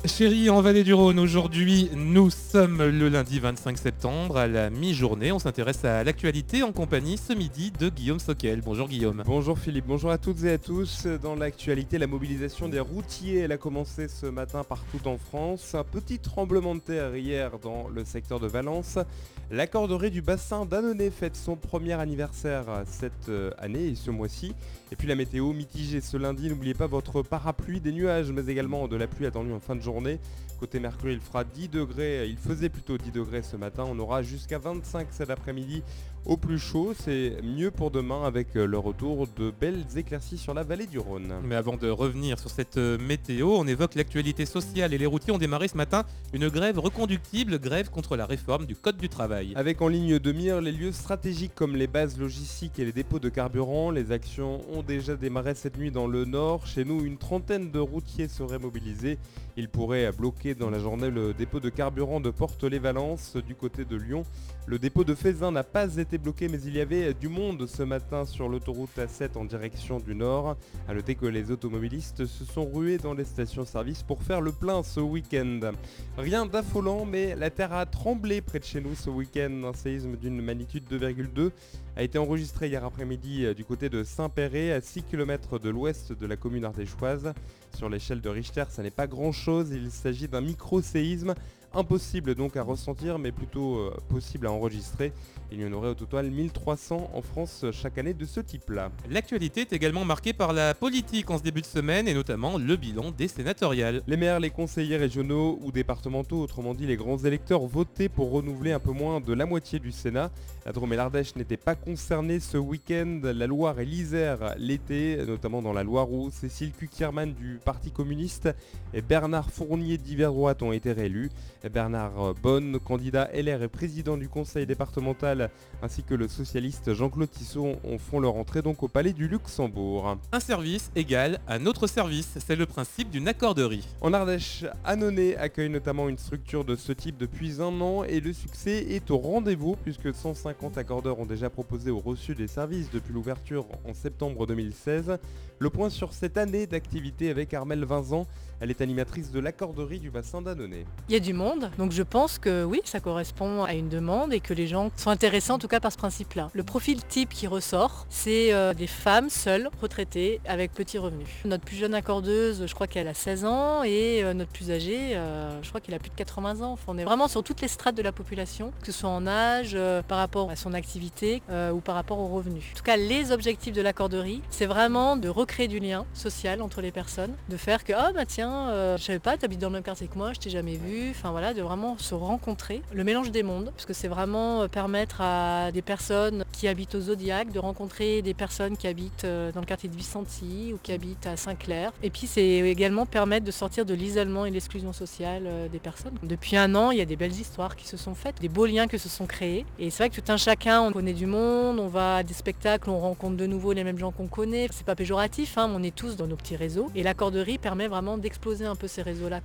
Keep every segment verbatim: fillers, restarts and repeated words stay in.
Chérie, en Vallée du Rhône, aujourd'hui, nous sommes le lundi vingt-cinq septembre, à la mi-journée. On s'intéresse à l'actualité en compagnie ce midi de Guillaume Soquel. Bonjour Guillaume. Bonjour Philippe, bonjour à toutes et à tous. Dans l'actualité, la mobilisation des routiers, elle a commencé ce matin partout en France. Un petit tremblement de terre hier dans le secteur de Valence. La corderie du bassin d'Annonay fête son premier anniversaire cette année et ce mois-ci. Et puis la météo mitigée ce lundi, n'oubliez pas votre parapluie, des nuages mais également de la pluie attendue en fin de journée. Côté Mercure, il fera dix degrés, il faisait plutôt dix degrés ce matin, on aura jusqu'à vingt-cinq cet après-midi au plus chaud. C'est mieux pour demain avec le retour de belles éclaircies sur la vallée du Rhône. Mais avant de revenir sur cette météo, on évoque l'actualité sociale et les routiers ont démarré ce matin une grève reconductible, grève contre la réforme du Code du travail. Avec en ligne de mire les lieux stratégiques comme les bases logistiques et les dépôts de carburant, les actions ont déjà démarré cette nuit dans le nord. Chez nous, une trentaine de routiers seraient mobilisés. Ils pourraient bloquer dans la journée le dépôt de carburant de Porte-les-Valences du côté de Lyon. Le dépôt de Fézin n'a pas été bloqué, mais il y avait du monde ce matin sur l'autoroute A sept en direction du nord. A noter que les automobilistes se sont rués dans les stations-service pour faire le plein ce week-end. Rien d'affolant, mais la terre a tremblé près de chez nous ce week-end. Un séisme d'une magnitude deux virgule deux a été enregistré hier après-midi du côté de Saint-Péret, à six kilomètres de l'ouest de la commune ardéchoise. Sur l'échelle de Richter, ça n'est pas grand-chose, il s'agit d'un micro-séisme. Impossible donc à ressentir, mais plutôt euh, possible à enregistrer. Il y en aurait au total mille trois cents en France chaque année de ce type-là. L'actualité est également marquée par la politique en ce début de semaine et notamment le bilan des sénatoriales. Les maires, les conseillers régionaux ou départementaux, autrement dit les grands électeurs, votaient pour renouveler un peu moins de la moitié du Sénat. La Drôme et l'Ardèche n'étaient pas concernés ce week-end. La Loire et l'Isère l'étaient, notamment dans la Loire où Cécile Cukierman du Parti communiste et Bernard Fournier d'Hiver Droite ont été réélus. Bernard Bonne, candidat L R et président du conseil départemental, ainsi que le socialiste Jean-Claude Tissot font leur entrée donc au Palais du Luxembourg. Un service égale un autre service, c'est le principe d'une accorderie. En Ardèche, Annonay accueille notamment une structure de ce type depuis un an et le succès est au rendez-vous puisque cent cinquante accordeurs ont déjà proposé au reçu des services depuis l'ouverture en septembre deux mille seize. Le point sur cette année d'activité avec Armelle Vincent, elle est animatrice de l'accorderie du bassin d'Annonay. Il y a du monde, donc je pense que oui, ça correspond à une demande et que les gens sont intéressés en tout cas par ce principe-là. Le profil type qui ressort, c'est euh, des femmes seules, retraitées, avec petits revenus. Notre plus jeune accordeuse, je crois qu'elle a seize ans et euh, notre plus âgé, euh, je crois qu'il a plus de quatre-vingts ans. Enfin, on est vraiment sur toutes les strates de la population, que ce soit en âge, euh, par rapport à son activité euh, ou par rapport aux revenus. En tout cas, les objectifs de l'accorderie, c'est vraiment de recréer du lien social entre les personnes, de faire que, oh bah tiens, Euh, je savais pas, tu habites dans le même quartier que moi, je t'ai jamais vu, enfin voilà, de vraiment se rencontrer. Le mélange des mondes, parce que c'est vraiment permettre à des personnes qui habitent au Zodiac de rencontrer des personnes qui habitent dans le quartier de Vicenti ou qui habitent à Saint-Clair. Et puis c'est également permettre de sortir de l'isolement et de l'exclusion sociale des personnes. Depuis un an, il y a des belles histoires qui se sont faites, des beaux liens que se sont créés. Et c'est vrai que tout un chacun, on connaît du monde, on va à des spectacles, on rencontre de nouveau les mêmes gens qu'on connaît. C'est pas péjoratif, hein, on est tous dans nos petits réseaux. Et l'accorderie permet vraiment d'exploser un peu ces réseaux-là.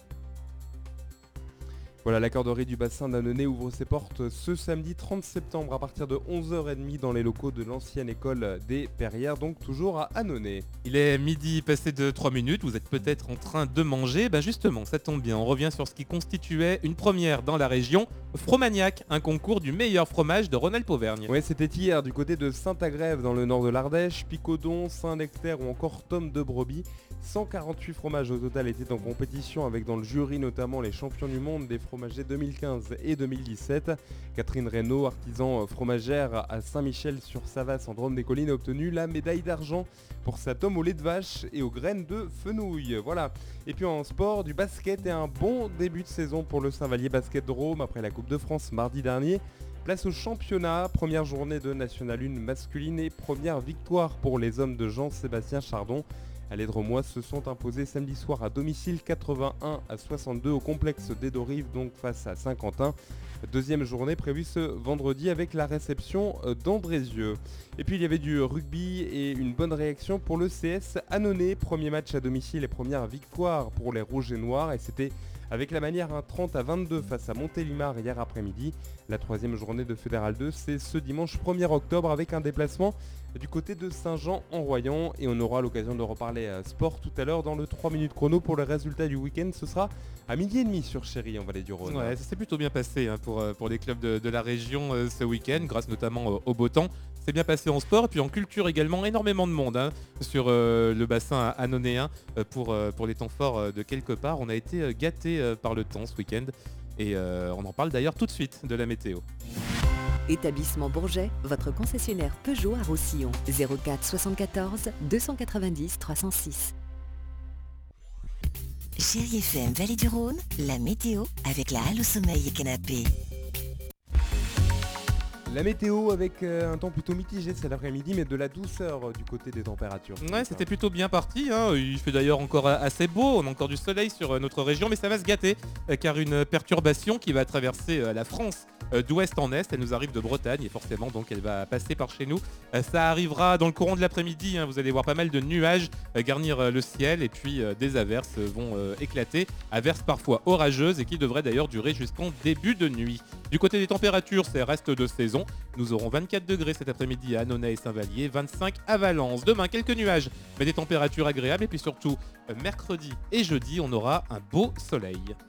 Voilà, l'accorderie du bassin d'Annonay ouvre ses portes ce samedi trente septembre à partir de onze heures trente dans les locaux de l'ancienne école des Perrières, donc toujours à Annonay. Il est midi passé de trois minutes, vous êtes peut-être en train de manger, ben justement ça tombe bien, on revient sur ce qui constituait une première dans la région, Fromagnac, un concours du meilleur fromage de Rhône-Alpes-Auvergne. Oui, c'était hier du côté de Saint-Agrève dans le nord de l'Ardèche, Picodon, Saint-Nectaire ou encore Tome de Brebis. cent quarante-huit fromages au total étaient en compétition avec dans le jury notamment les champions du monde des fromagers deux mille quinze et deux mille dix-sept. Catherine Reynaud, artisan fromagère à Saint-Michel-sur-Savasse en Drôme-des-Collines, a obtenu la médaille d'argent pour sa tome au lait de vache et aux graines de fenouil. Voilà. Et puis en sport, du basket et un bon début de saison pour le Saint-Vallier Basket Drôme après la Coupe de France mardi dernier. Place au championnat, première journée de National un masculine et première victoire pour les hommes de Jean-Sébastien Chardon. Les Dromois se sont imposés samedi soir à domicile quatre-vingt-un à soixante-deux au complexe des Dos-Rives, donc face à Saint-Quentin. Deuxième journée prévue ce vendredi avec la réception d'Andrézieux. Et puis il y avait du rugby et une bonne réaction pour le C S Annonay. Premier match à domicile et première victoire pour les Rouges et Noirs et c'était avec la manière un trente à vingt-deux face à Montélimar hier après-midi. La troisième journée de Fédéral deux, c'est ce dimanche premier octobre avec un déplacement du côté de Saint-Jean-en-Royans. Et on aura l'occasion de reparler euh, sport tout à l'heure dans le trois minutes chrono pour les résultats du week-end. Ce sera à midi et demi sur Chéri en Vallée du Rhône. Ouais, ça s'est plutôt bien passé hein, pour, euh, pour les clubs de, de la région euh, ce week-end, grâce notamment euh, au beau temps. C'est bien passé en sport et puis en culture également, énormément de monde hein, sur euh, le bassin annonéen euh, pour, euh, pour les temps forts euh, de quelque part. On a été euh, gâtés euh, par le temps ce week-end et euh, on en parle d'ailleurs tout de suite de la météo. Établissement Bourget, votre concessionnaire Peugeot à Roussillon. zéro quatre soixante-quatorze deux cent quatre-vingt-dix trois cent six. Chéri F M Vallée du Rhône, la météo avec la halle au sommeil et canapé. La météo avec euh, un temps plutôt mitigé cet après-midi, mais de la douceur euh, du côté des températures. Ouais, c'était plutôt bien parti. Hein. Il fait d'ailleurs encore assez beau. On a encore du soleil sur euh, notre région, mais ça va se gâter euh, car une perturbation qui va traverser euh, la France euh, d'ouest en est, elle nous arrive de Bretagne et forcément donc elle va passer par chez nous. Euh, ça arrivera dans le courant de l'après-midi. Hein. Vous allez voir pas mal de nuages euh, garnir euh, le ciel et puis euh, des averses vont euh, éclater. Averses parfois orageuses et qui devraient d'ailleurs durer jusqu'en début de nuit. Du côté des températures, c'est reste de saison. Nous aurons vingt-quatre degrés cet après-midi à Annonay et Saint-Vallier, vingt-cinq à Valence. Demain, quelques nuages, mais des températures agréables. Et puis surtout, mercredi et jeudi, on aura un beau soleil.